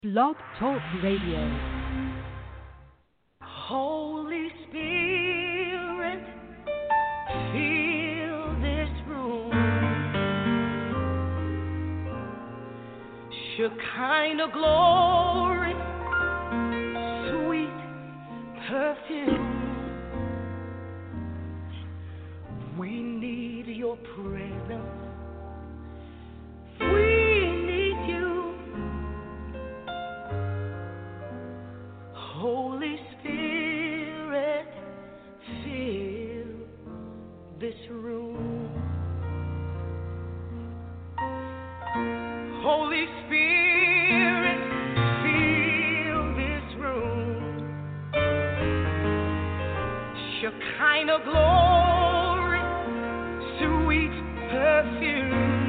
Blog Talk Radio. Holy Spirit, fill this room. Shekinah glory, sweet perfume. We need your presence. We need you. Holy Spirit, fill this room. Holy Spirit, fill this room. Shekinah glory, sweet perfume.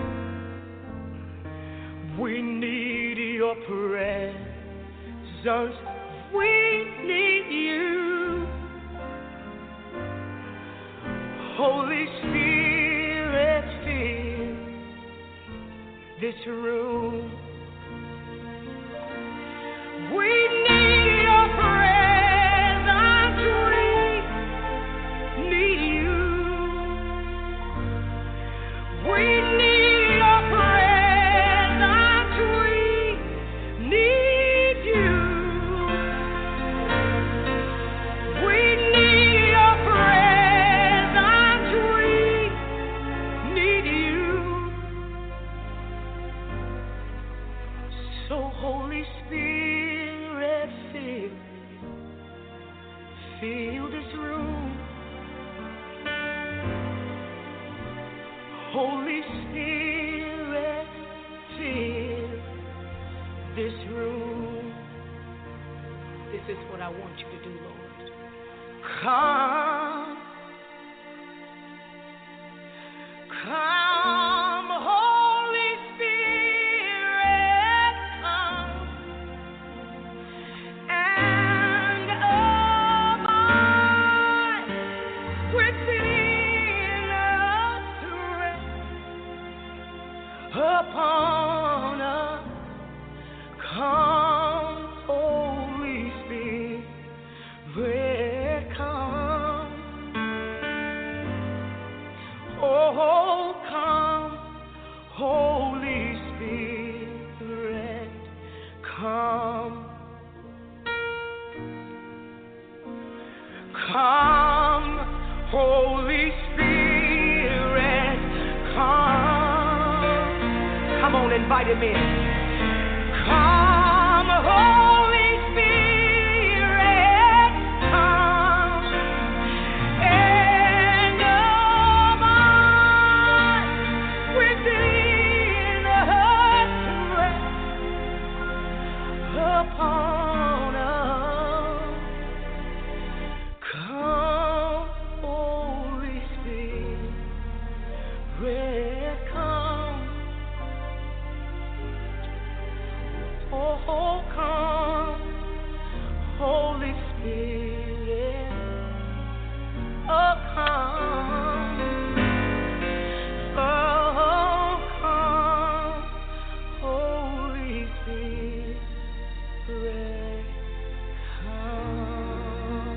We need your presence. We need you. Holy Spirit, fill this room. We need your presence. We need you. We need your presence. We need you. We need your presence. We need you. So Holy Spirit, fill this room. Holy Spirit, fill this room. This is what I want you to do, Lord. Come, come, Holy Spirit, come and abide within us, rest upon us. Come, Holy Spirit, come. Oh, come, Holy Spirit, come. Come, Holy Spirit, come. Come on, invite him in. Come, Holy Spirit, come and abide within us, rest upon us. Come, Holy Spirit, come. Oh, come, Holy Spirit. Oh, come. Oh, come, Holy Spirit. Come.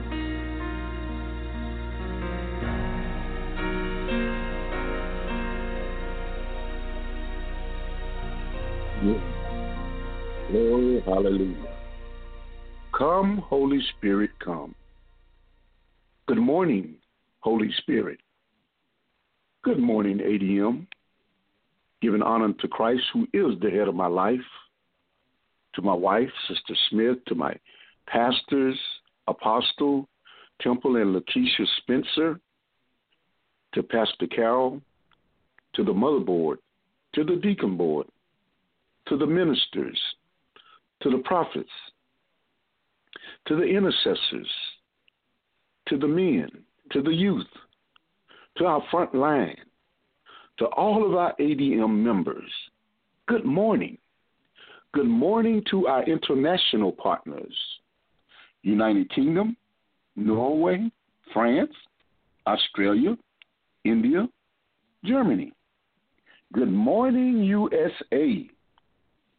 Glory, hallelujah. Come, Holy Spirit, come. Good morning, Holy Spirit. Good morning, ADM. Giving honor to Christ, who is the head of my life, to my wife, Sister Smith, to my pastors, Apostle Temple and Lakeisha Spencer, to Pastor Carol, to the motherboard, to the deacon board, to the ministers, to the prophets, to the intercessors, to the men, to the youth, to our front line, to all of our ADM members. Good morning. Good morning to our international partners, United Kingdom, Norway, France, Australia, India, Germany. Good morning, USA.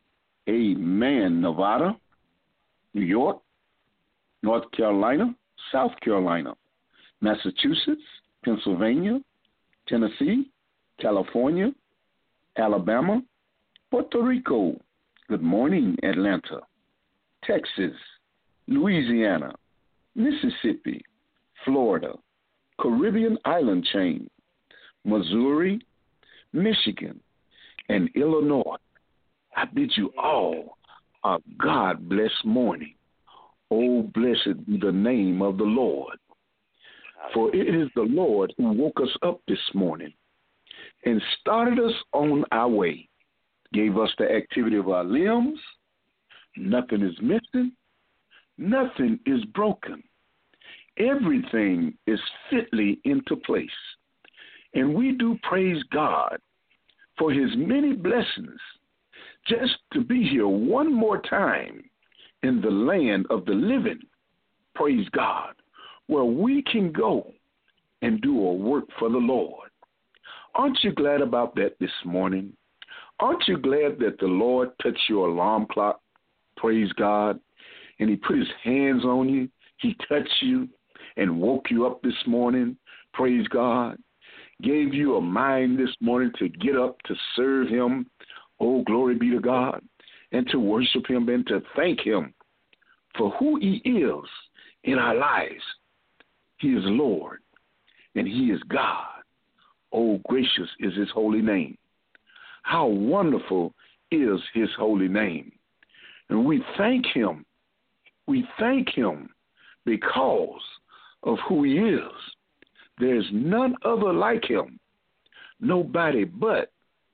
Amen. Nevada, New York, North Carolina, South Carolina, Massachusetts, Pennsylvania, Tennessee, California, Alabama, Puerto Rico. Good morning, Atlanta, Texas, Louisiana, Mississippi, Florida, Caribbean island chain, Missouri, Michigan, and Illinois. I bid you all a God-blessed morning. Oh, blessed be the name of the Lord. For it is the Lord who woke us up this morning and started us on our way, gave us the activity of our limbs. Nothing is missing. Nothing is broken. Everything is fitly into place. And we do praise God for his many blessings just to be here one more time in the land of the living. Praise God, where we can go and do a work for the Lord. Aren't you glad about that this morning? Aren't you glad that the Lord touched your alarm clock? Praise God. And he put his hands on you. He touched you and woke you up this morning. Praise God. Gave you a mind this morning to get up to serve him. Oh, glory be to God. And to worship him and to thank him for who he is in our lives. He is Lord and he is God. Oh, gracious is his holy name. How wonderful is his holy name. And we thank him. We thank him because of who he is. There's none other like him. Nobody but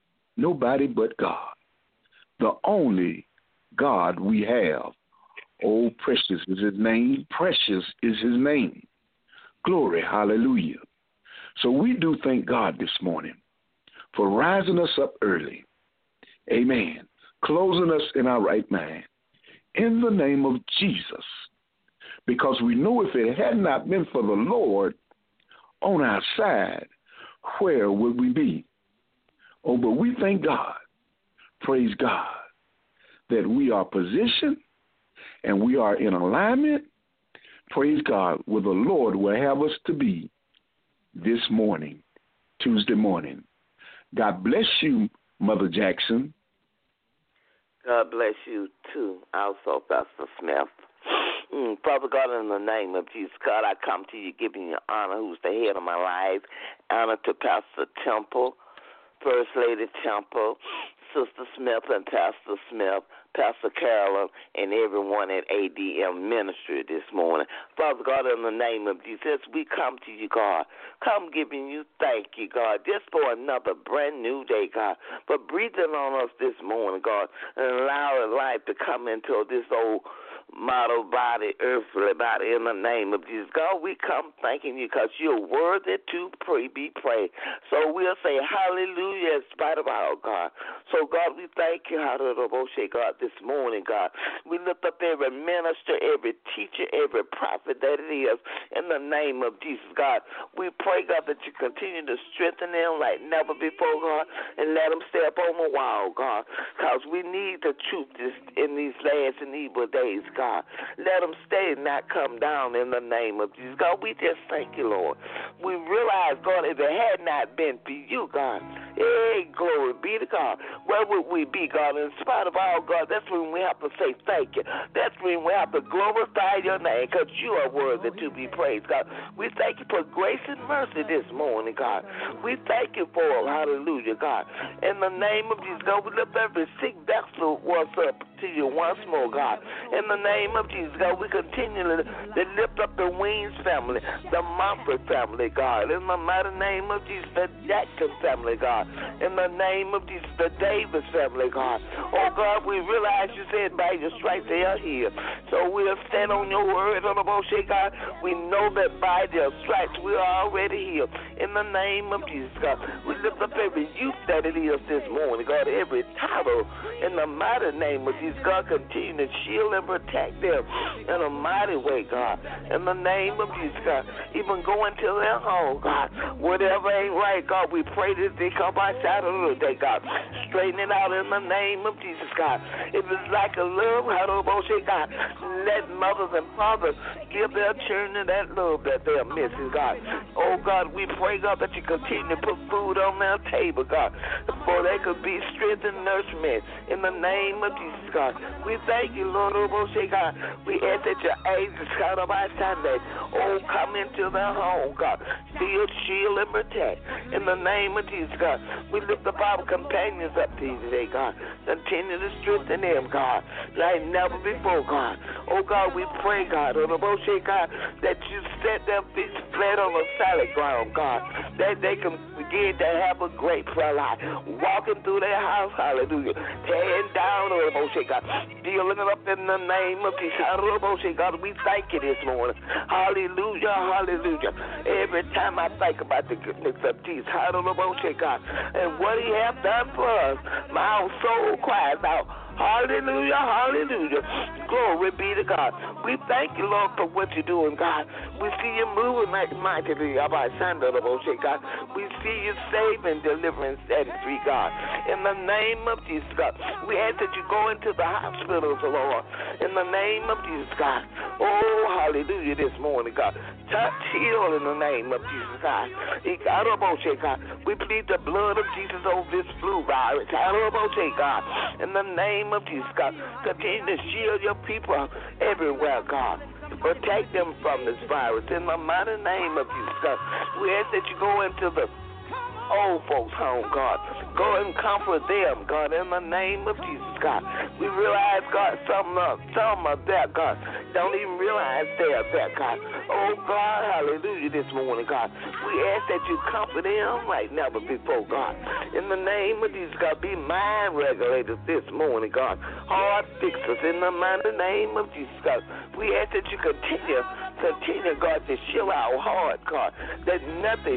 God. The only God we have. Oh, precious is his name. Precious is his name. Glory, hallelujah. So we do thank God this morning for rising us up early. Amen. Closing us in our right mind. In the name of Jesus. Because we know if it had not been for the Lord on our side, where would we be? Oh, but we thank God, praise God, that we are positioned and we are in alignment, praise God, where the Lord will have us to be this morning, Tuesday morning. God bless you, Mother Jackson. God bless you, too, also, Pastor Smith. Father God, in the name of Jesus, God, I come to you giving you honor, who's the head of my life. Honor to Pastor Temple, First Lady Temple, Sister Smith and Pastor Smith, Pastor Carolyn, and everyone at ADM Ministry this morning. Father God, in the name of Jesus, we come to you, God. Come giving you thank you, God, just for another brand new day, God, for breathing on us this morning, God, and allowing life to come into this old mortal body, earthly body, in the name of Jesus. God, we come thanking you because you're worthy to be praised. So we'll say hallelujah in spite of all, God. So, God, we thank you, hallelujah, God, this morning, God. We lift up every minister, every teacher, every prophet that it is, in the name of Jesus, God. We pray, God, that you continue to strengthen them like never before, God, and let them stay up on the wall, God, because we need the truth in these last and evil days, God. Let them stay and not come down in the name of Jesus. God, we just thank you, Lord. We realize, God, if it had not been for you, God, hey, glory be to God, where would we be, God? In spite of all, God, that's when we have to say thank you. That's when we have to glorify your name because you are worthy to be praised, God. We thank you for grace and mercy this morning, God. We thank you for it, hallelujah, God. In the name of Jesus, God, we lift every sick vessel once up to you once more, God. In the name of Jesus, God, we continue to lift up the Weems family, the Mumford family, God. In the mighty name of Jesus, the Jackson family, God. In the name of Jesus, the Davis family, God. Oh, God, we realize you said by your stripes they are here. So we'll stand on your word, on the bullshit, God. We know that by their stripes we are already here. In the name of Jesus, God, we lift up every youth that it is this morning, God, every title in the mighty name of Jesus, God, continue to shield and protect them in a mighty way, God. In the name of Jesus, God, even going to their home, God, whatever ain't right, God, we pray that they come by side of the day, God. Straighten it out in the name of Jesus, God. If it's like a love, God, let mothers and fathers give their children that love that they're missing, God. Oh, God, we pray, God, that you continue to put food on their table, God, for they could be strength and nourishment in the name of Jesus, God. We thank you, Lord, God. We ask that your angels, God, by Sunday, oh, come into their home, God. Shield, and protect in the name of Jesus, God. We lift up our companions up to you today, God. Continue to strengthen them, God, like never before, God. Oh, God, we pray, God, God, that you set their feet flat on a solid ground, God, that they can begin to have a great prayer life, walking through their house, hallelujah, tearing down, God, dealing it up in the name of Jesus, God. We thank you this morning, hallelujah, hallelujah. Every time I think about the goodness of Jesus, hallelujah, God, and what he has done for us, my soul cries out, hallelujah, hallelujah. Glory be to God. We thank you, Lord, for what you're doing, God. We see you moving mightily, God. We see you saving, delivering, setting free, God. In the name of Jesus, God. We ask that you go into the hospitals, Lord. In the name of Jesus, God. Oh, hallelujah, this morning, God. Touch, heal in the name of Jesus, God. God. We plead the blood of Jesus over this flu virus. God. In the name of Jesus, God. Continue to shield your people everywhere, God. Protect them from this virus. In the mighty name of Jesus, God. We ask that you go into the old folks' home, God. Go and comfort them, God, in the name of Jesus, God. We realize, God, some are there, God. Don't even realize they're there, God. Oh, God, hallelujah, this morning, God. We ask that you comfort them like never before, God. In the name of Jesus, God, be mind regulators this morning, God. Heart fixers in the mighty name of Jesus, God. We ask that you continue, God, to chill our heart, God, that nothing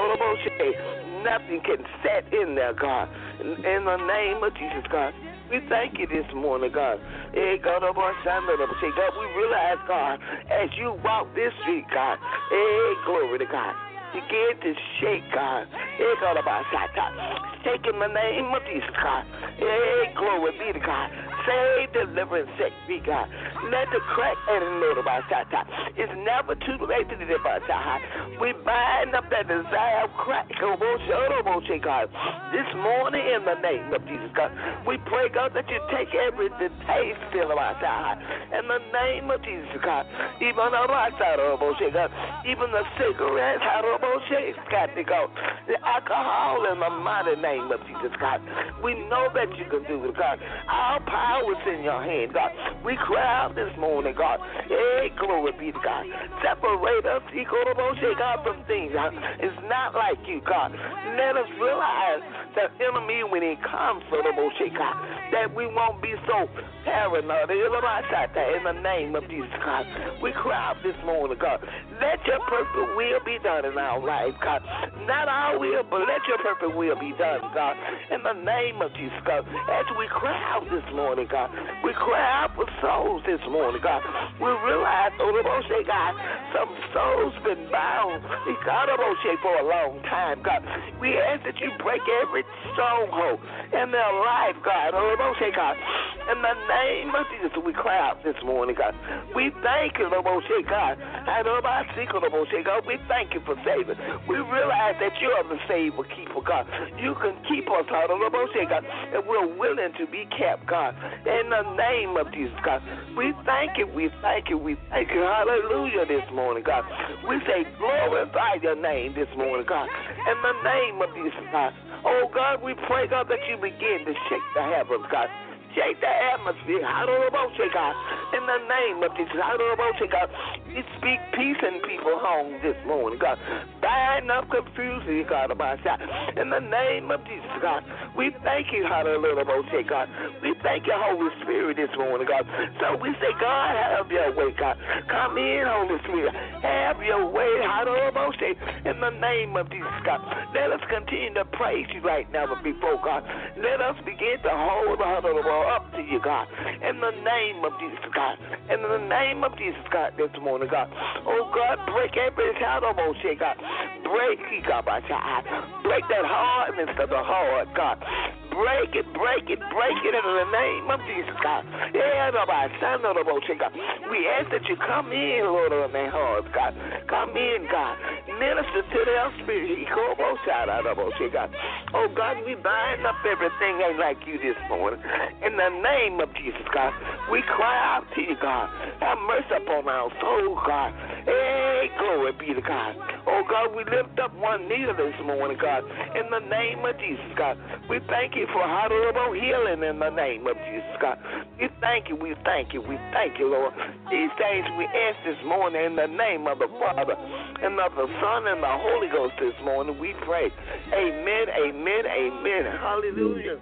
can set in there, God. In the name of Jesus, God. We thank you this morning, God. God, we realize, God, as you walk this street, God, glory to God. Begin to shake, God. Shake in the name of Jesus, God. Glory be to God. Save, deliver, and set free, God. Let the crack and the it's never too late to deliver. We bind up that desire of crack, God. This morning in the name of Jesus, God. We pray, God, that you take every taste still of our side. In the name of Jesus, God. Even on our side of God. Even the cigarettes, got to go. The alcohol in the mighty name of Jesus, God. We know that you can do it, God. Our power is in your hand, God. We cry out this morning, God. Glory be to God. Separate us, God, from things. It's not like you, God. Let us realize that enemy, when he comes, God, that we won't be so paranoid. In the name of Jesus, God. We cry out this morning, God. Let your perfect will be done in our life, God. Not our will, but let your perfect will be done, God. In the name of Jesus, God. As we cry out this morning, God, we cry out for souls this morning, God. We realize, God, some souls been bound, for a long time, God. We ask that you break every stronghold in their life, God. God. In the name of Jesus, we cry out this morning, God. We thank you, God. God, we thank you for saving. We realize that you are the savior keeper, God. You can keep us, God, and we're willing to be kept, God. In the name of Jesus, God. We thank you, we thank you, we thank you. Hallelujah this morning, God. We say glorify your name this morning, God. In the name of Jesus, God. Oh, God, we pray, God, that you begin to shake the heavens, God. Shake the atmosphere. God. In the name of Jesus. God. We speak peace in people's homes this morning, God. Bind up confusion, God, about that. In the name of Jesus, God. We thank you, hallelujah, God. We thank you, Holy Spirit, this morning, God. So we say, God, have your way, God. Come in, Holy Spirit. Have your way, hallelujah, in the name of Jesus, God. Let us continue to praise you like never before, God. Let us begin to hold up to you, God. In the name of Jesus, God. In the name of Jesus, God, this morning, God. Oh, God, break every shadow, God. break that hardness of the heart, God. Break it in the name of Jesus, God. Yeah, nobody, son of the most, God. We ask that you come in, Lord, on their hearts, God. Come in, God. Minister to their spirit. God. Oh, God, we bind up everything ain't like you this morning. In the name of Jesus, God, we cry out to you, God. Have mercy upon our soul, God. Hey, glory be to God. Oh, God, we lift up one needle this morning, God. In the name of Jesus, God. We thank you for honorable healing in the name of Jesus, God. We thank you, Lord. These things we ask this morning in the name of the Father and of the Son and the Holy Ghost this morning. We pray. Amen, amen, amen. Hallelujah.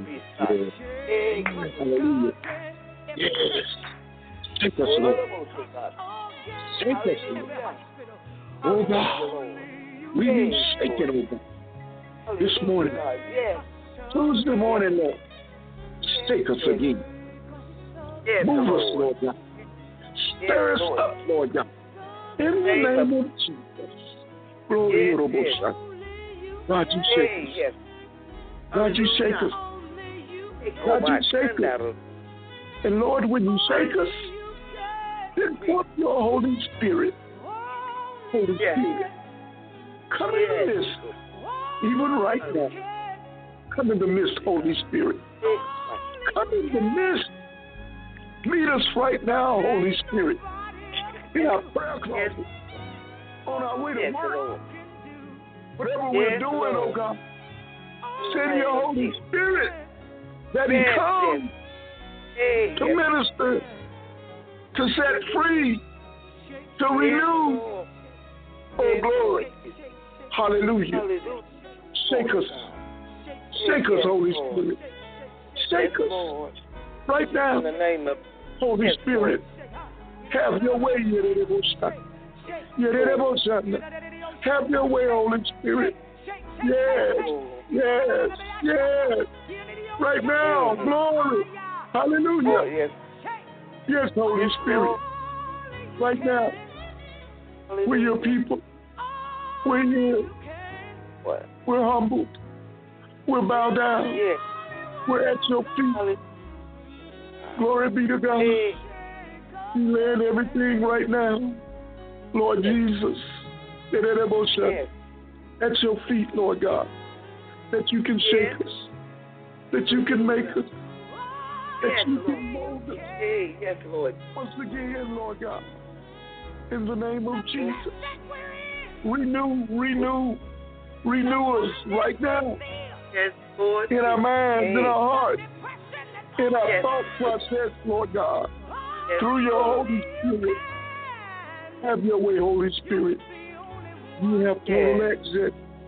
Hallelujah. Yes. Take us, Lord. Take us, Lord. Oh, God. We need shaking, oh, God. This morning. Tuesday morning, Lord. Shake us again. Move us, Lord God. Stir us up, Lord God. In the name of Jesus. Glory to God. God, you shake us. God, you shake us. God, you shake us. And Lord, when you shake us, then pour your Holy Spirit. Holy Spirit. Come in the midst. Even right now. Come in the midst, Holy Spirit. Come in the midst. Meet us right now, Holy Spirit. In our prayer closet. On our way to work. Whatever we're doing, oh God. Send your Holy Spirit that He comes to minister, to set free, to renew. Oh, glory. Hallelujah. Shake us. Shake us, Holy Spirit. Shake us right now. Holy Spirit, have your way. Have your way, Holy Spirit. Yes. Right now, glory. Hallelujah. Yes, Holy Spirit. Right now, we're your people. We're here. We're humbled. We're bowed down. We're at your feet. Glory be to God. You land everything right now. Lord Jesus. At your feet, Lord God. That you can shake us. That you can make us. That you can mold us. Yes, Lord. Once again, Lord God. In the name of Jesus. Renew us right now. Yes, Lord. In our minds, in our hearts, in our thought process, Lord God. Through your Holy Spirit. Have your way, Holy Spirit. You have total access.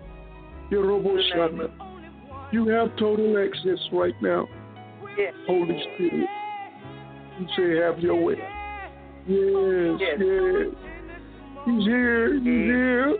You have total access right now. Holy Spirit. You say, have your way. Yes. He's here.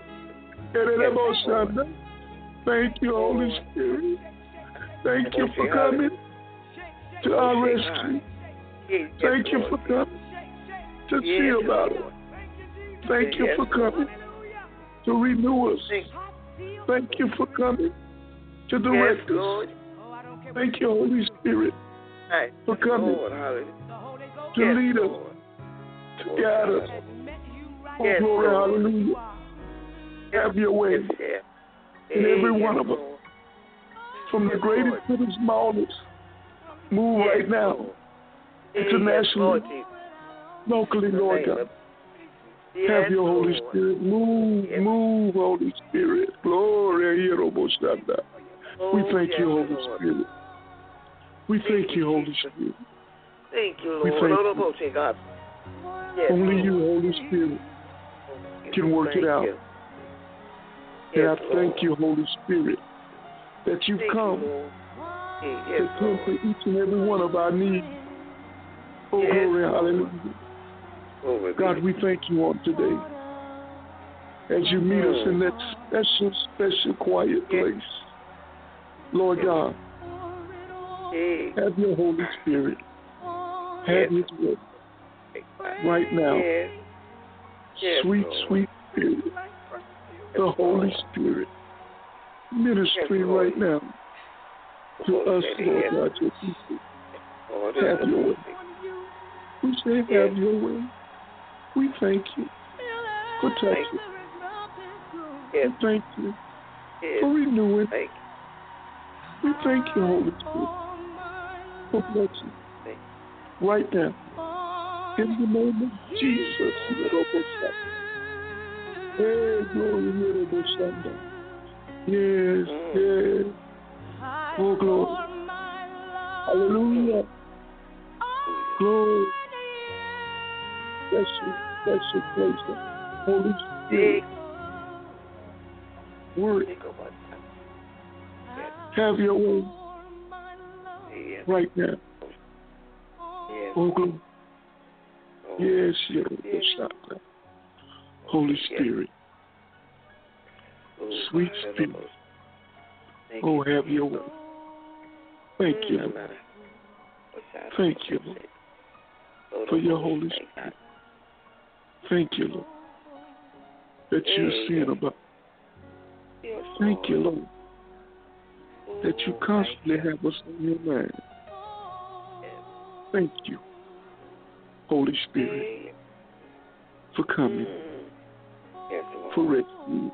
Thank you, Holy Spirit. Thank you for coming to our rescue. Thank you for coming to see about it. Thank you for coming to renew us. Thank you for coming to direct us. Thank you, Holy Spirit, for coming to lead us, to guide us. Oh, glory, hallelujah. Have your way in every one of us, from the greatest to the smallest. Move right now, internationally, locally, Lord God. Have your Holy Spirit. Move, Holy Spirit. Glory. We thank you, Holy Spirit. We thank you, Holy Spirit. Thank you, Lord. Only you, Holy Spirit, can work it out. And I thank you, Holy Spirit, that you've come to tend to each and every one of our needs. Oh, glory, hallelujah. God, we thank you on today as you meet us in that special, quiet place. Lord God, have your Holy Spirit. Have his way right now. Sweet Spirit. the Holy Spirit ministering right now to us, Lord God, your people. Have your way. We say, have your way. We thank you for touching. We thank you for renewing. We thank you, Holy Spirit, for blessing right now. In the name of Jesus. Hey, glory, yes, yes. Oh, glory. Hallelujah. Glory. Bless you, place. Holy Spirit. Word. Have your way right now. Oh, glory. Yes, yes, Holy Spirit. Sweet Spirit. Oh, have your way. Thank you, Lord. Thank you, Lord, for your Holy Spirit. Thank you, Lord, that you're seeing about. Thank you, Lord, that you constantly have us on your mind. Thank you, Holy Spirit, for coming, for rescue.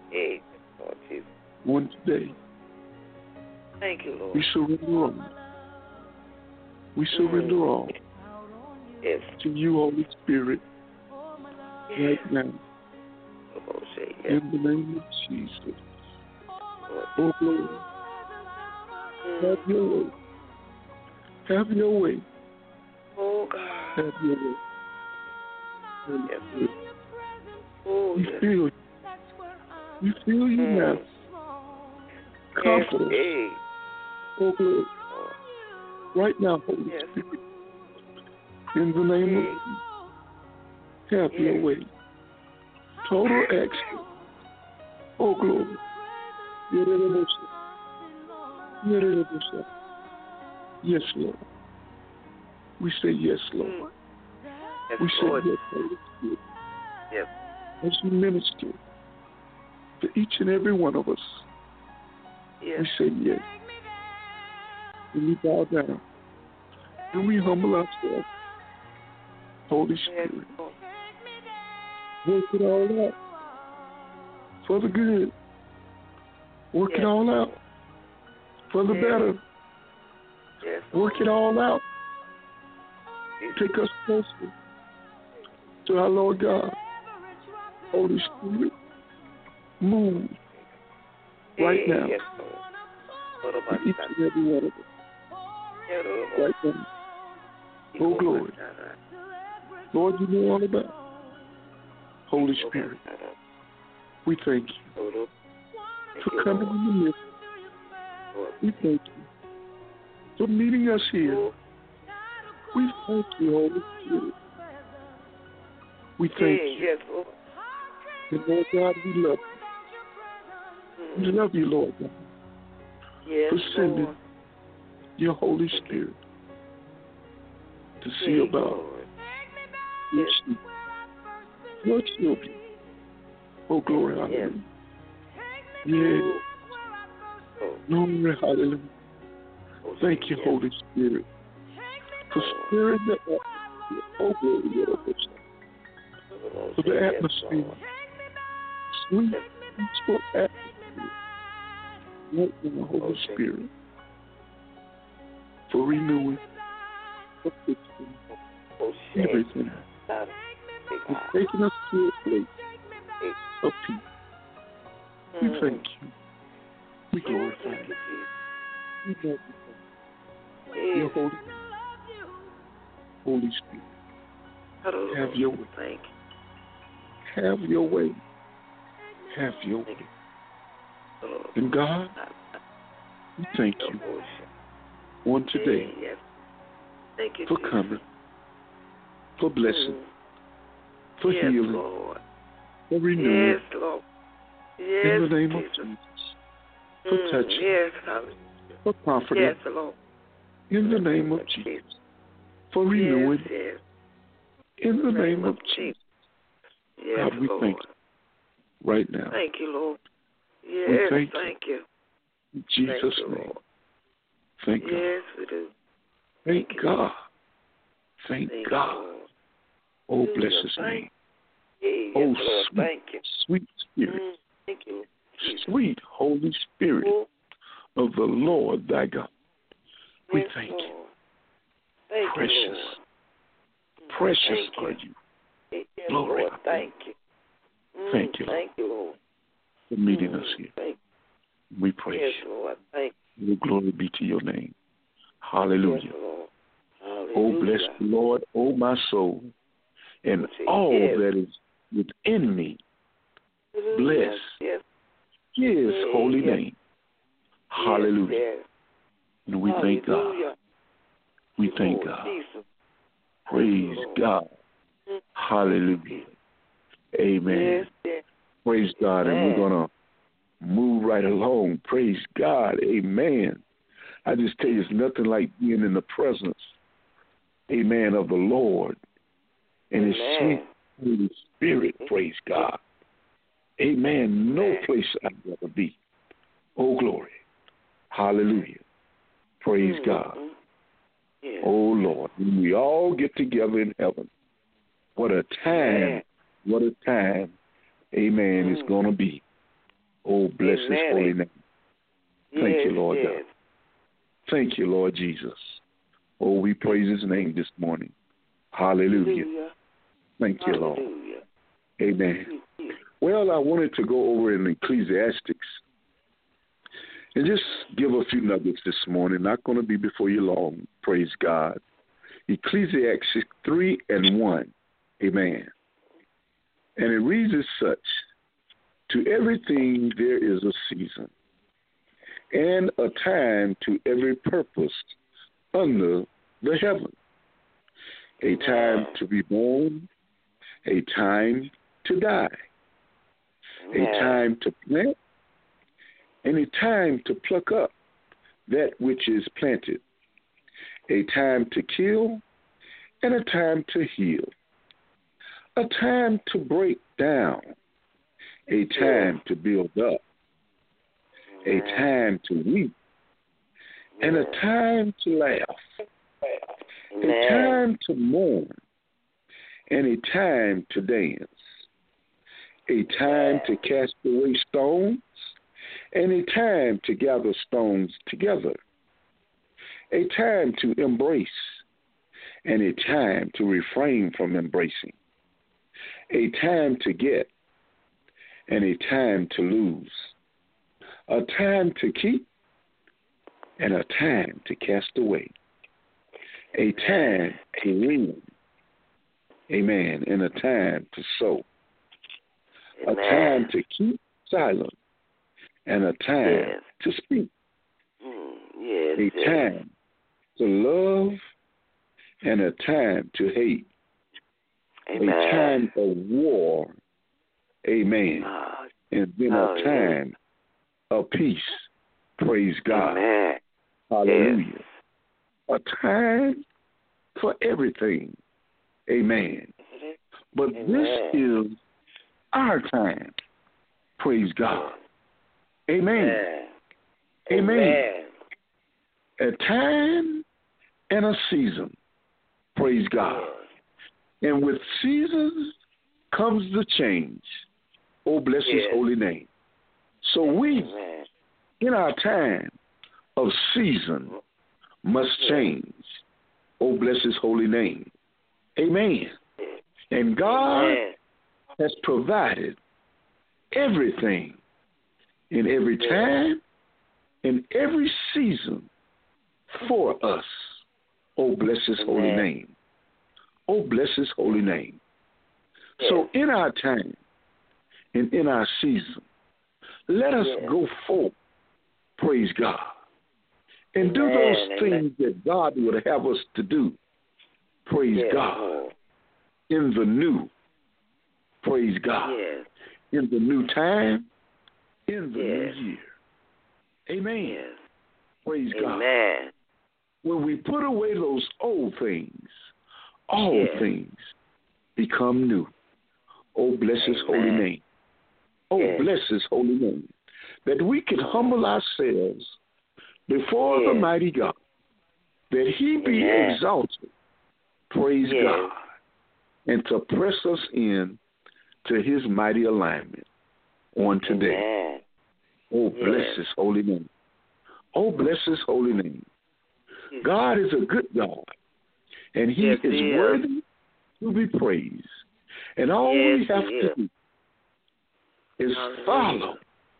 One today. Thank you, Lord. We surrender all. We surrender all to you, Holy Spirit, right now. In the name of Jesus. Oh, glory. Have your way. Have your way. Oh, God. Have your way. Yes. Oh, we feel you. We feel you now. Comfort us. Oh, glory. Right now, Holy Spirit. In the name of Jesus. Have your way. Total action. Oh, glory. Yes, Lord. We say yes, Lord. We say yes, Holy Spirit. Yes. As you minister to each and every one of us, we say yes. And we bow down. And we humble ourselves. Holy Spirit. Work it all out for the good. Work it all out for the better. Work it all out. Take us closer to our Lord God. Holy Spirit, move right now. Each and every one of us. Right now. Oh, glory. Lord, you know all about it. Holy Spirit, we thank you for coming in the midst. We thank you for meeting us here. We thank you, Holy Spirit. We thank you. And Lord God, we love you. We love you, Lord God, for sending your Holy Spirit to see about your sheep, your children. Oh, glory, hallelujah. Yes. Glory, hallelujah. Thank you, Holy Spirit, for stirring the atmosphere. Oh, glory, for the atmosphere. Sweet, peaceful atmosphere. Right now, Holy Spirit, for renewing, for fixing everything. For taking us to a place of peace. We thank you. We glorify you. We magnify you. Your Holy Spirit. Have your way. Have your way. Have your way. And God, we thank you on today for coming, for blessing, for healing, for renewing. In the name of Jesus. For touching. For comforting. In the name of Jesus. For renewing. In the name of Jesus. God, we thank you. right now. Thank you, Lord. Yes, we thank you. In Jesus' thank you, name. Lord. Thank God. Yes, we do. Thank God. Thank God. You, oh, bless His name. Yes, oh, Lord, sweet, thank you. Sweet Spirit. Thank you. Sweet Holy Spirit of the Lord thy God. We Yes, thank Lord. you. Thank Precious. you, Lord. Precious Thank are you. you. Yes, Glory. Lord, thank you. Thank you, Lord. Thank you, Lord. For meeting us here. Thank we praise yes, you. Lord. Thank you. Glory be to your name. Hallelujah. Yes, Lord. Hallelujah. Oh, bless the Lord, oh, my soul, and all that is within me. Bless His holy name. Hallelujah. Yes. And we thank God. We thank God. Jesus. Praise God. Hallelujah. Amen. Yes. Praise God. And we're going to move right along. Praise God. Amen. I just tell you, it's nothing like being in the presence, amen, of the Lord and His sweet Holy Spirit. Praise God. Amen. No place I'd rather be. Oh, glory. Hallelujah. Praise God. Oh, Lord. When we all get together in heaven, what a time, amen, it's going to be. Oh, bless His holy name. Thank you, Lord God. Thank you, Lord Jesus. Oh, we praise His name this morning. Hallelujah. Thank you, Lord. Amen. Well, I wanted to go over in Ecclesiastics and just give a few nuggets this morning. Not going to be before you long. Praise God. Ecclesiastes 3:1. Amen. And it reads as such: to everything there is a season, and a time to every purpose under the heaven. A time to be born, a time to die, a time to plant, and a time to pluck up that which is planted, a time to kill, and a time to heal, a time to break down, a time to build up, a time to weep, and a time to laugh, a time to mourn, and a time to dance, a time to cast away stones, and a time to gather stones together, a time to embrace, and a time to refrain from embracing, a time to get, and a time to lose, a time to keep, and a time to cast away, a time to win, amen, and a time to sow, a time to keep silent, and a time to speak, a time to love, and a time to hate, a time of war, amen, and then a time of peace. Praise God. Hallelujah. A time for everything. Amen. But this is our time. Praise God. Amen. Amen. A time and a season. Praise God. And with seasons comes the change. Oh, bless His holy name. So we, in our time of season, must change. Oh, bless His holy name. Amen. And God has provided everything in every time, in every season for us. Oh, bless His holy name. Oh, bless His holy name. So in our time and in our season, let us go forth, praise God, and do those things that God would have us to do, praise God, in the new, praise God, in the new time, in the new year. Amen. Praise God. When we put away those old things, all things become new. Oh, bless His holy name. Oh, Yes. bless his holy name. That we can humble ourselves before the Yes. mighty God, that he be Amen. exalted, praise Yes. God, and to press us in to his mighty alignment on today. Amen. Oh, bless Yes. his holy name. Oh, bless his holy name. God is a good God, and he Yes, is he is. worthy to be praised. And all Yes, we have he to is. do is Hallelujah. follow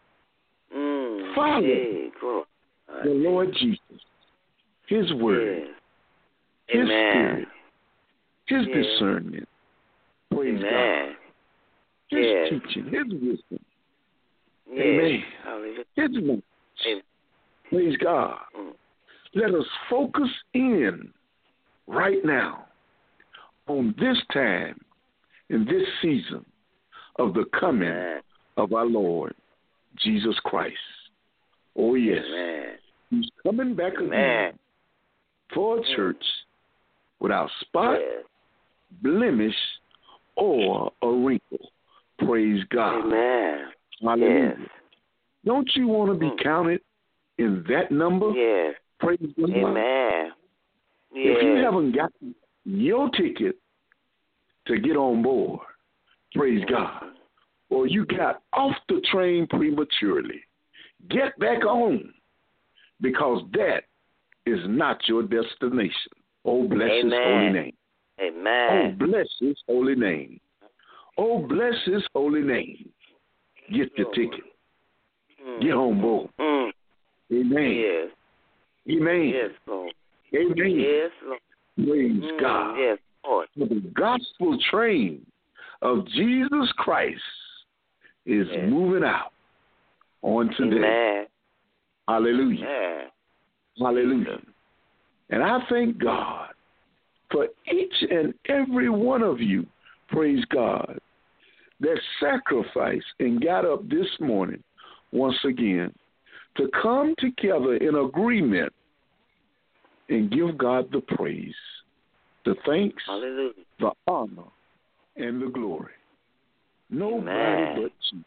Follow Hey, cool. the Lord Jesus, his word, Yes. his Amen. spirit, his Yes. discernment. Praise Amen. God. His Yes. teaching, his wisdom. Yes. Amen. Hallelujah. His knowledge. Amen. Praise God. Mm. Let us focus in right now on this time in this season of the coming Amen. of our Lord Jesus Christ. Oh, yes. Amen. He's coming back Amen. again for a church without spot, Yes. blemish, or a wrinkle. Praise God. Amen. Hallelujah. Yes. Don't you want to be counted in that number? Yes. Praise God. Amen. Yes. If you haven't gotten your ticket to get on board, praise God, or you got off the train prematurely, get back on, because that is not your destination. Oh, bless his holy name. Amen. Oh, bless his holy name. Oh, bless his holy name. Get your ticket. Get on board. Amen. Yes. Amen. Yes, Lord. Amen. Yes, Lord. Praise God. Yes, Lord. For the gospel train of Jesus Christ is moving out on today. Amen. Hallelujah. Amen. Hallelujah. And I thank God for each and every one of you, praise God, that sacrificed and got up this morning once again to come together in agreement and give God the praise, the thanks, Hallelujah. the honor, and the glory. Nobody Amen. but Jesus.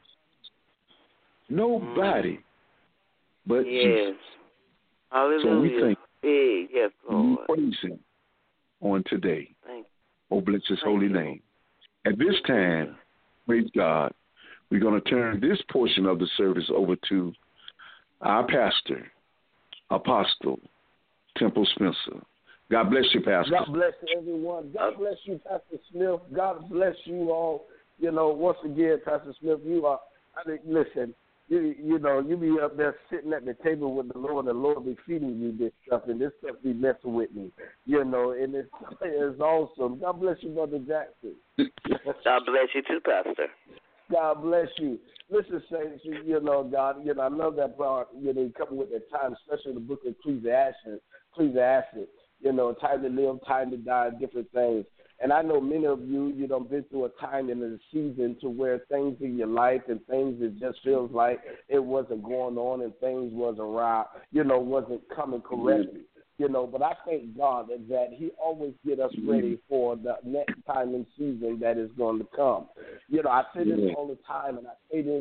Nobody but Yes. Jesus. Hallelujah. So we thank Hey, yes, and we Lord. praise him on today. Thank Oh, bless his Thank holy you. name. At this time, praise God, we're going to turn this portion of the service over to our pastor, Apostle Temple Spencer. God bless you, Pastor. God bless everyone. God bless you, Pastor Smith. God bless you all. You know, once again, Pastor Smith, you are, I mean, listen, you know, you be up there sitting at the table with the Lord be feeding you this stuff, and this stuff be messing with me, you know, and it's awesome. God bless you, Brother Jackson. God bless you too, Pastor. God bless you. Listen, saints, you know, God, you know, I love that part, you know, coming with that time, especially the book of Ecclesiastes, you know, time to live, time to die, different things. And I know many of you, you know, been through a time in the season to where things in your life and things, it just feels like it wasn't going on and things wasn't right, you know, wasn't coming correctly. You know, but I thank God that he always get us ready for the next time in season that is going to come. You know, I say this all the time, and I say this,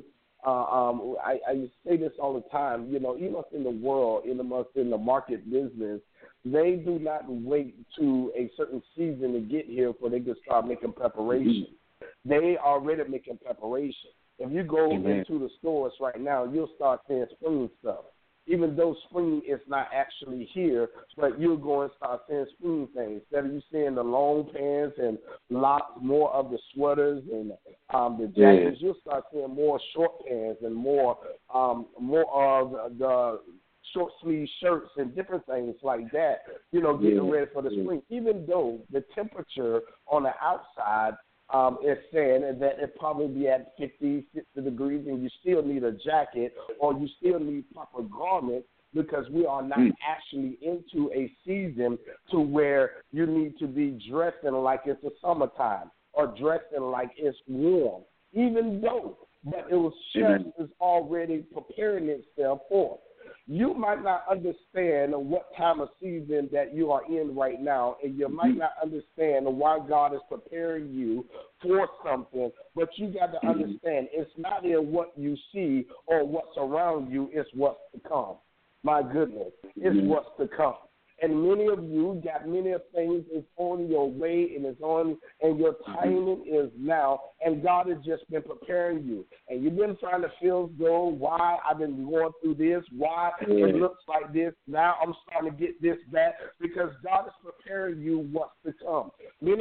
I say this all the time. You know, even in the world, in the market business, they do not wait to a certain season to get here before they can start making preparation. They are already making preparation. If you go into the stores right now, you'll start seeing spring stuff. Even though spring is not actually here, but you'll go and start seeing spring things. Instead of you seeing the long pants and lots more of the sweaters and the jackets, you'll start seeing more short pants and more of the short sleeve shirts and different things like that, you know, getting ready for the spring. Even though the temperature on the outside is saying that it probably be at 50, 60 degrees, and you still need a jacket or you still need proper garments, because we are not actually into a season to where you need to be dressing like it's the summertime or dressing like it's warm, even though that it was just is already preparing itself for. you might not understand what time of season that you are in right now, and you might not understand why God is preparing you for something, but you got to understand it's not in what you see or what's around you, it's what's to come. My goodness, it's what's to come. And many of you got many of things is on your way and it's on, and your timing is now, and God has just been preparing you. And you've been trying to feel go, why I've been going through this, why it looks like this. Now I'm starting to get this back because God is preparing you what's to come. Many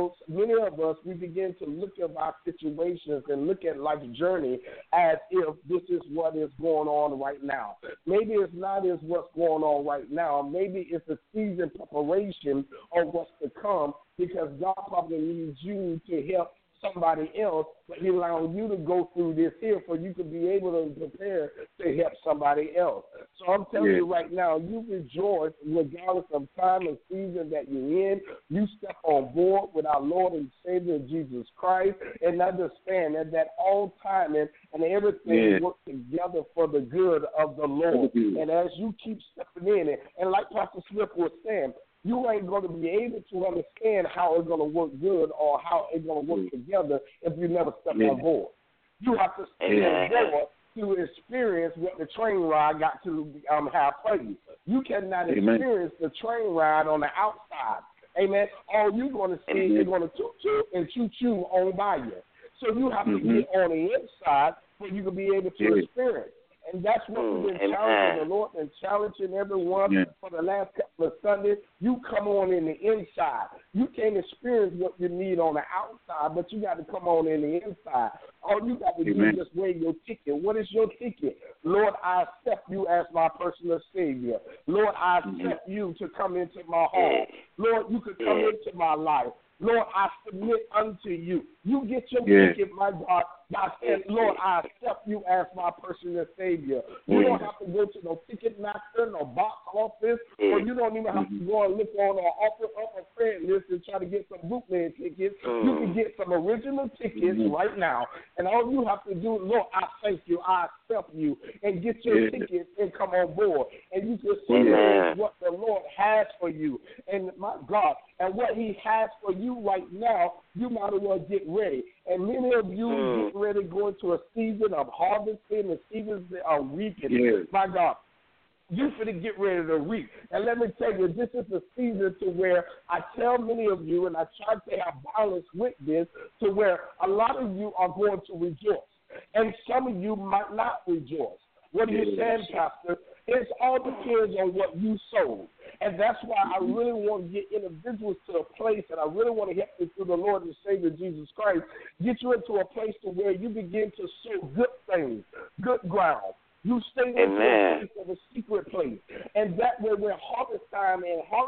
of us, we begin to look at our situations and look at life's journey as if this is what is going on right now. Maybe it's not as what's going on right now. Maybe it's a season preparation of what's to come, because God probably needs you to help somebody else, but He's allowing you to go through this here for you to be able to prepare to help somebody else. So I'm telling you right now, you rejoice regardless of time and season that you're in. You step on board with our Lord and Savior Jesus Christ and understand that all timing and everything works together for the good of the Lord. And as you keep stepping in it, and like Pastor Smith was saying, you ain't going to be able to understand how it's going to work good or how it's going to work together if you never step on board. You have to step on board to experience what the train ride got to have for you. You cannot experience the train ride on the outside. Amen. All you're going to see is going to toot-toot and choo-choo on by you. So you have to get on the inside for you to be able to experience. And that's what we've been challenging the Lord and challenging everyone for the last couple of Sundays. You come on in the inside. You can't experience what you need on the outside, but you got to come on in the inside. All you got to do is just weigh your ticket. What is your ticket? Lord, I accept you as my personal Savior. Lord, I accept you to come into my home. Lord, you could come into my life. Lord, I submit unto you. You get your ticket, my God. God said, Lord, I accept you as my personal Savior. You don't have to go to no Ticketmaster, no box office, or you don't even have to go and look on an upper friend list and try to get some bootleg tickets. You can get some original tickets right now. And all you have to do, Lord, I thank you, I accept you, and get your tickets and come on board. And you can see what the Lord has for you. And my God, and what He has for you right now, you might as well get ready. And many of you get ready to go into a season of harvesting, a season of reaping. My God, you finna get ready to reap. And let me tell you, this is a season to where I tell many of you, and I try to have balance with this, to where a lot of you are going to rejoice. And some of you might not rejoice. What are you saying, Pastor? It all depends on what you sold. And that's why I really want to get individuals to a place, and I really want to help you through the Lord and Savior Jesus Christ, get you into a place to where you begin to sow good things, good ground. You stay in a place of a secret place. And that way when harvest time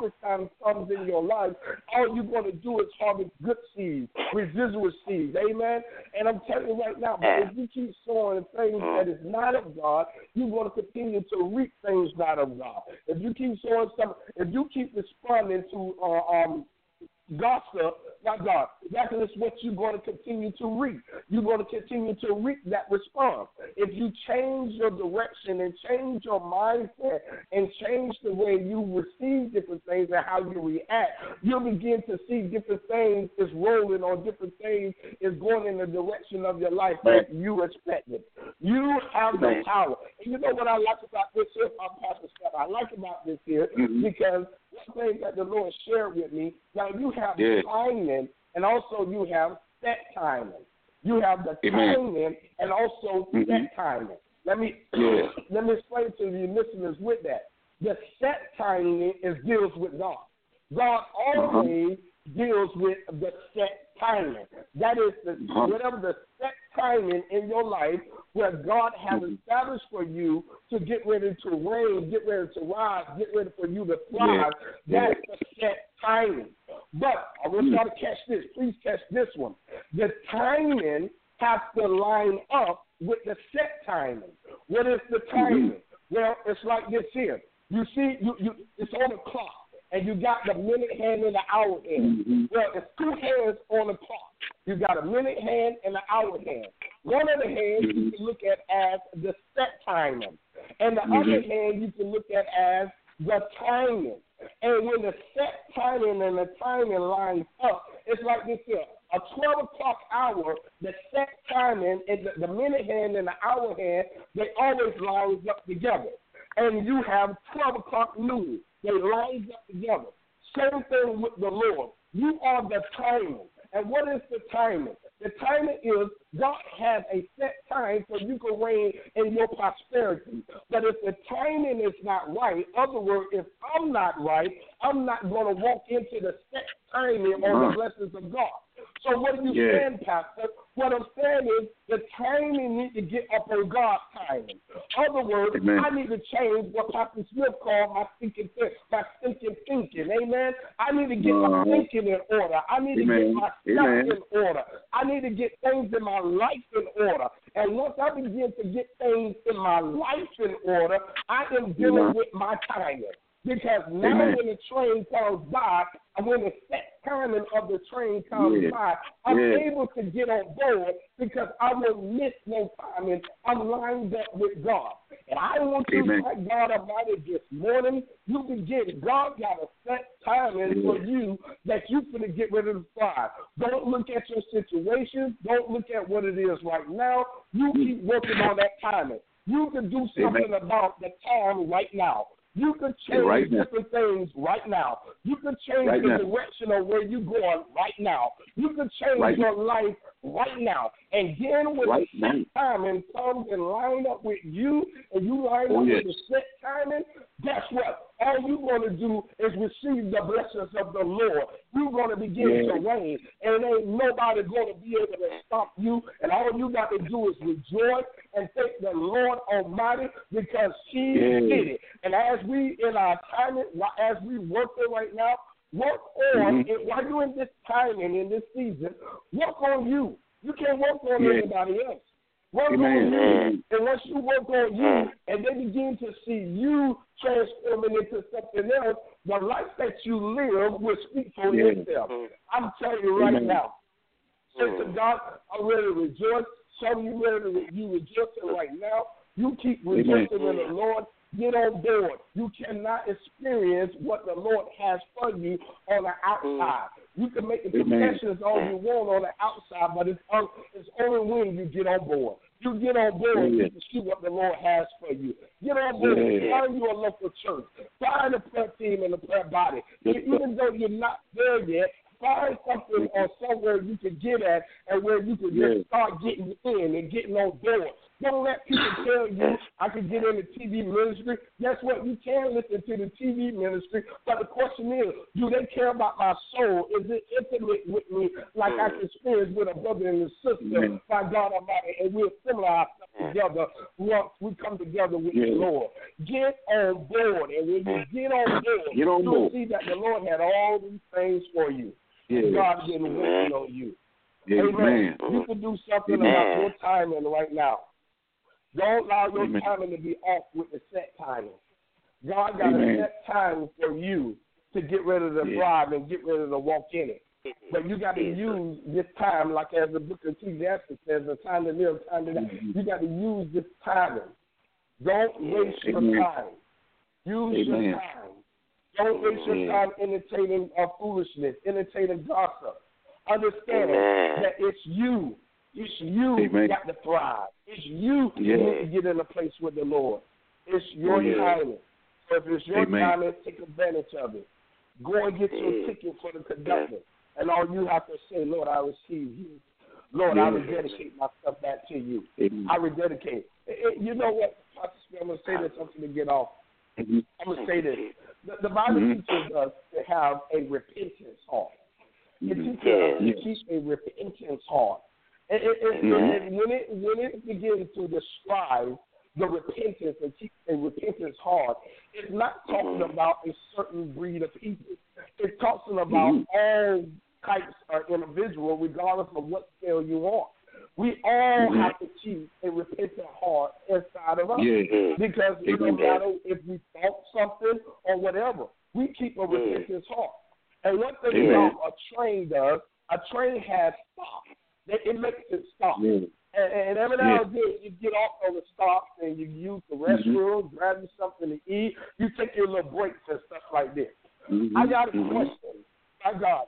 comes in your life, all you're going to do is harvest good seeds, residual seeds. Amen? And I'm telling you right now, but if you keep sowing things that is not of God, you're going to continue to reap things not of God. If you keep sowing something, if you keep responding to gossip, my God, that is what you're going to continue to reap. You're going to continue to reap that response. If you change your direction and change your mindset and change the way you receive different things and how you react, you'll begin to see different things is rolling or different things is going in the direction of your life that you expected. You have the power. And you know what I like about this here, Pastor Scott? I like about this here because one thing that the Lord shared with me, now you have timing and also you have set timing. You have the timing and also set timing. Let me explain to you listeners with that. The set timing deals with God. God always deals with the set timing. That is whatever the set timing in your life where God has established for you to get ready to reign, get ready to rise, get ready for you to thrive. That's the set timing. But I want y'all to catch this. Please catch this one. The timing has to line up with the set timing. What is the timing? Well, it's like this here. You see, it's on the clock. And you got the minute hand and the hour hand. Well, it's two hands on the clock. You got a minute hand and an hour hand. One of the hands you can look at as the set timing. And the other hand you can look at as the timing. And when the set timing and the timing lines up, it's like this here. A 12 o'clock hour, the set timing, and the minute hand and the hour hand, they always lines up together. And you have 12 o'clock noon. They lines up together. Same thing with the Lord. You are the timing. And what is the timing? The timing is God has a set time so you can reign in your prosperity. But if the timing is not right, in other words, if I'm not right, I'm not going to walk into the set timing or the blessings of God. So what are you saying, Pastor? What I'm saying is the timing needs to get up on God's timing. In other words, I need to change what Pastor Smith called my thinking thinking. Amen? I need to get my thinking in order. I need to get my stuff in order. I need to get things in my life in order. And once I begin to get things in my life in order, I am dealing with my timing. Because now when the train comes by, and when the set timing of the train comes by, I'm able to get on board because I will miss no timing. I'm lined up with God. And I want you to thank God about it this morning. You begin. God got a set timing for you that you're going to get ready to fly. Don't look at your situation. Don't look at what it is right now. You keep working on that timing. You can do something about the time right now. You can change different things right now. You can change the direction of where you're going right now. You can change your life right now. And then when the set timing comes and line up with you, and you line up with the set timing, guess what? All you're going to do is receive the blessings of the Lord. You're going to begin to reign, and ain't nobody going to be able to stop you. And all you got to do is rejoice and thank the Lord Almighty because He did it. And as we in our timing, as we working right now, work on it while you're in this timing in this season. Work on you. You can't work on anybody else. Work on you. And once you work on you and they begin to see you transforming into something else, the life that you live will speak for yourself. I'm telling you right now. Saints of God, I'm ready to rejoice. Some of you rejoicing right now. You keep rejoicing in the Lord. Get on board. You cannot experience what the Lord has for you on the outside. You can make the confessions all you want on the outside, but it's only when you get on board. You get on board, you can see what the Lord has for you. Get on board. Find you a local church. Find a prayer team and a prayer body. Even though you're not there yet, find something or somewhere you can get at and where you can just start getting in and getting on board. Don't let people tell you I can get in the TV ministry. Guess what? You can listen to the TV ministry, but the question is, do they care about my soul? Is it intimate with me like I can experience with a brother and a sister by God Almighty, and we'll assemble ourselves together once we come together with the Lord. Get on board, and when you get on board, you'll see that the Lord had all these things for you. God didn't wait on you. Amen. You can do something about your timing right now. Don't allow your timing to be off with the set timing. God got a set time for you to get ready to thrive and get ready to walk in it. But you got to use this time, like as the book of Ecclesiastes says, a time to live, time to die. You got to use this timing. Don't waste your time. Use your time. Don't waste your time entertaining foolishness, entertaining gossip. Understand that it's you. It's you who got to thrive. It's you who need to get in a place with the Lord. It's your timing. So if it's your timing, take advantage of it. Go and get your ticket for the conductor. And all you have to say, Lord, I receive you. Lord, I rededicate myself back to you. I rededicate. You know what, Pastor Smith, I'm going to say this something to get off. I'm going to say this. The Bible teaches us to have a repentance heart. It teaches us to keep a repentance heart. And when it begins to describe the repentance and keep a repentance heart, it's not talking about a certain breed of people. It's talking about all types of individuals, regardless of what scale you are. We all have to keep a repentant heart inside of us. Because it doesn't matter if we thought something or whatever. We keep a repentance heart. And one thing about a train does, a train has stops. It makes it stop. Yeah. And every now and then you get off on the stops and you use the restroom, grab you something to eat. You take your little breaks and stuff like this. I got a question. My God.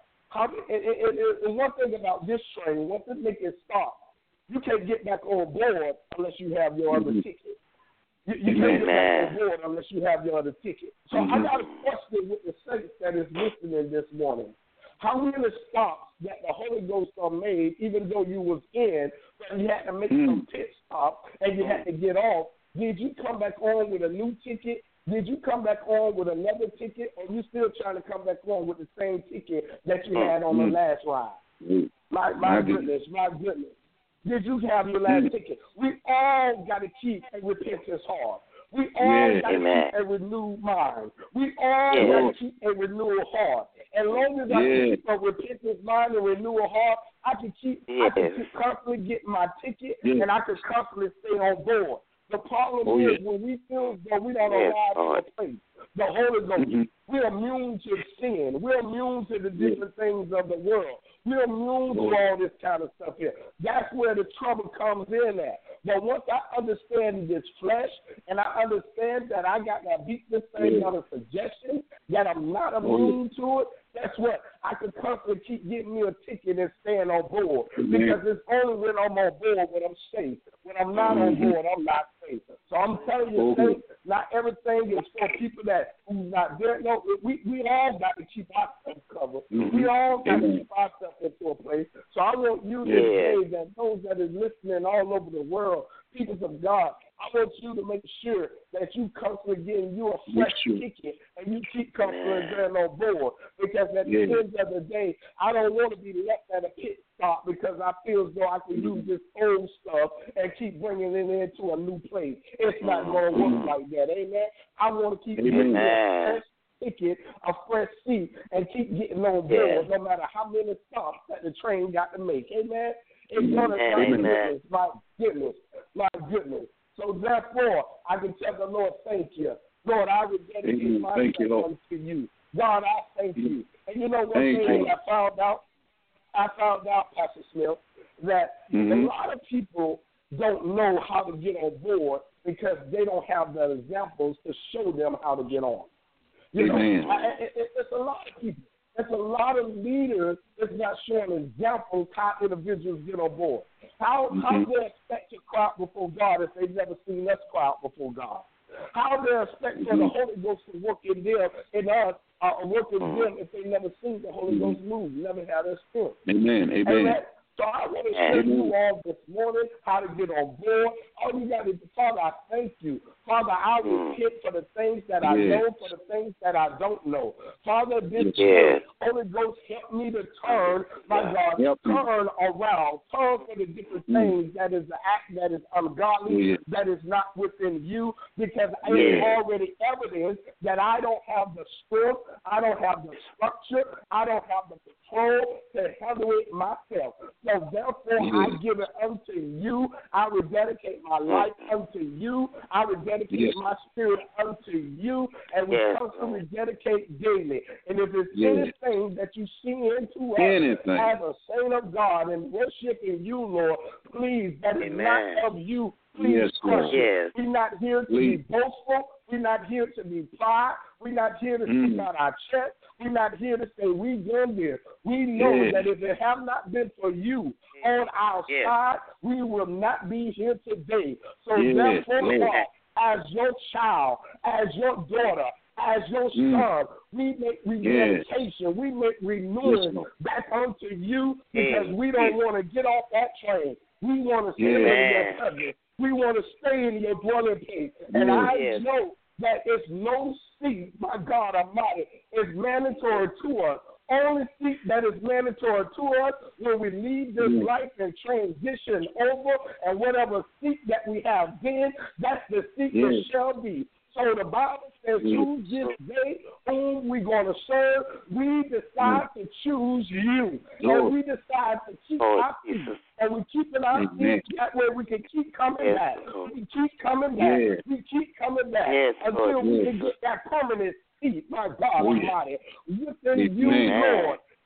And one thing about this train, once it makes it stop, you can't get back on board unless you have your other ticket. You can't get back on board unless you have your other ticket. So I got a question with the saints that is listening this morning. How many stops that the Holy Ghost made, even though you was in, but you had to make some pit stop and you had to get off? Did you come back on with a new ticket? Did you come back on with another ticket? Or you still trying to come back on with the same ticket that you had on the last ride? My goodness. Did you have your last ticket? We all got to keep a repentance heart. We all got to keep a renewed mind. We all got to keep a renewal heart. As long as I can keep a repentance mind and renewal heart, I can keep constantly getting my ticket and I can constantly stay on board. The problem is when we feel as though we don't arrive to a place, the Holy Ghost, we're immune to sin. We're immune to the different things of the world. We're immune to all this kind of stuff here. That's where the trouble comes in at. But once I understand this flesh and I understand that I got to beat this thing out of suggestion, that I'm not immune to it, guess what? I can constantly keep getting me a ticket and staying on board. Because it's only when I'm on board when I'm safe. When I'm not on board, I'm not safe. So I'm telling you, saints, not everything is for people that who's not there. No, we all got to keep ourselves covered. We all got to keep ourselves into a place. So I want you to say that those that is listening all over the world, people of God, I want you to make sure that you constantly getting you a fresh ticket and you keep constantly getting on board. Because at the end of the day, I don't want to be left at a pit stop because I feel as though I can use this old stuff and keep bringing it into a new place. It's not going to work like that. Amen. I want to keep getting a fresh ticket, a fresh seat, and keep getting on board no matter how many stops that the train got to make. Amen. It's going to my goodness. So therefore, I can tell the Lord, thank you. Lord, I would dedicate myself unto you. God, I thank you. And you know one thing I found out, Pastor Smith, that a lot of people don't know how to get on board because they don't have the examples to show them how to get on. You know, it's a lot of people. It's a lot of leaders that's not showing examples how individuals get on board. How they expect to cry out before God if they've never seen us cry out before God? How they expect for the Holy Ghost to work in them, in us, work in them if they never seen the Holy Ghost move, never had their spirit. Amen. So I want to show you all this morning how to get on board. All you got to do, Father, I thank you. Father, I repent for the things that I know, for the things that I don't know. Father, this year, Holy Ghost, help me to turn, my God, turn around, turn for the different things that is the act that is ungodly, that is not within you, because it is already evidence that I don't have the strength, I don't have the structure, I don't have the control to handle it myself. So therefore, I give it unto you. I will dedicate my life unto you. I will dedicate my spirit unto you. And we constantly dedicate daily. And if there's anything that you see into us as a saint of God and worshiping you, Lord, please, that is not of you. Please crush it. We're not here to be boastful. We're not here to be pride. We're not here to stick out our chest. We're not here to say we done this. We know that if it have not been for you on our side, we will not be here today. So therefore, God, as your child, as your daughter, as your son, we make rededication, we make renewing back unto you because we don't want to get off that train. We want to stay in your presence. We want to stay in your dwelling place. And I know that it's no seat, my God Almighty, is mandatory to us. Only seat that is mandatory to us when we leave this life and transition over, and whatever seat that we have been, that's the seat that shall be. So the Bible says, choose this day whom we're going to serve. We decide to choose you. And we decide to keep our feet. And we keep it our feet that way we can keep coming back. We keep coming back. We keep coming back until we can get that permanent seat, my God Almighty, within you, Lord.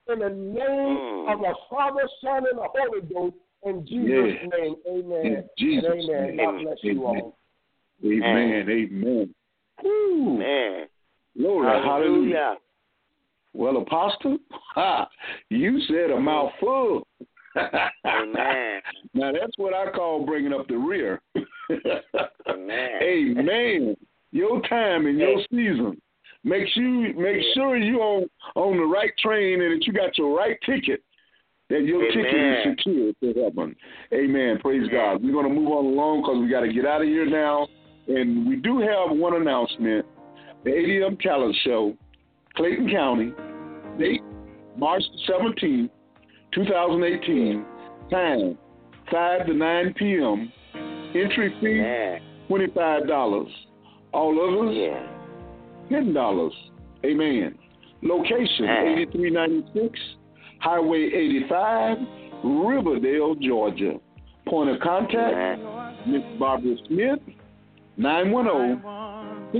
in the name of the Father, Son, and the Holy Ghost. In Jesus' name, amen. In Jesus' amen. God bless you all. Amen. Amen. Woo. Man. Glory. Hallelujah. Well, Apostle, you said a mouthful. Amen. Now, that's what I call bringing up the rear. Amen. Amen. Your time and your season. Make sure you're on the right train and that you got your right ticket, that your ticket is secured to heaven. Amen. Praise God. We're going to move on along because we got to get out of here now. And we do have one announcement. The ADM Calendar Show, Clayton County, date March 17th, 2018, time 5 to 9 p.m., entry fee $25, all others $10. Amen. Location 8396 Highway 85, Riverdale, Georgia. Point of contact, Miss Barbara Smith, 910-603-5869.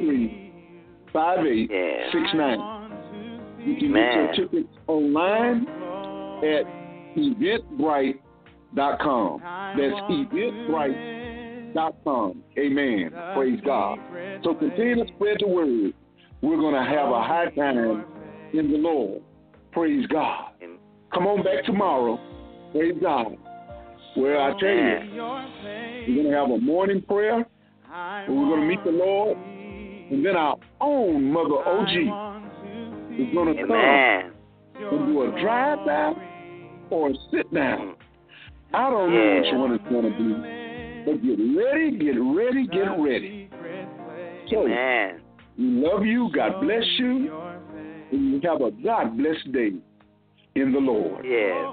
You can get your tickets online at eventbrite.com. That's eventbrite.com. Amen. Praise God. So continue to spread the word. We're going to have a high time in the Lord. Praise God. Come on back tomorrow. Praise God. Where I tell you, we're going to have a morning prayer. And we're going to meet the Lord. And then our own Mother OG is going to come and do a drive-by or a sit-down. I don't know which one it's going to be. But get ready, get ready, get ready. So, we love you. God bless you. And you have a God-blessed day in the Lord. Yes.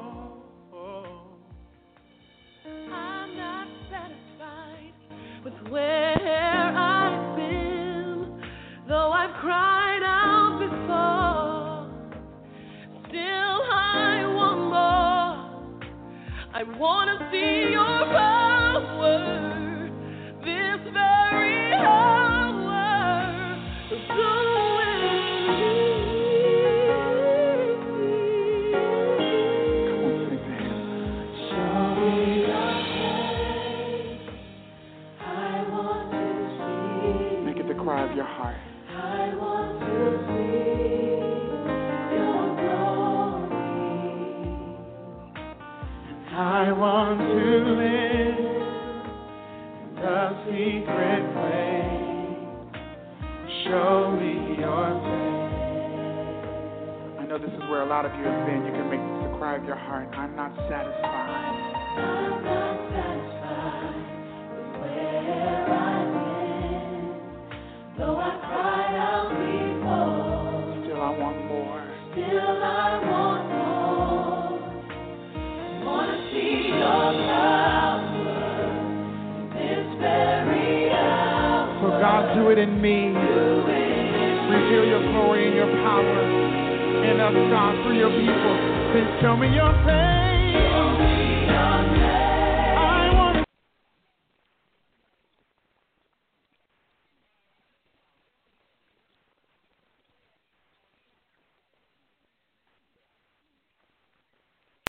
I'm not satisfied with where I've been, though I've cried out before. Still, I want more. I want to see your power this very hour. Do cry of your heart. I want to see your glory. I want to live in the secret place. Show me your face. I know this is where a lot of you have been. You can make this the cry of your heart. I'm not satisfied. I'm not satisfied with where I've been. Though I cried out before, still I want more. Still I want more. I want to see your power this very hour. So God, do it in me. Reveal your glory and your power in us, God, through your people. Then show me your face.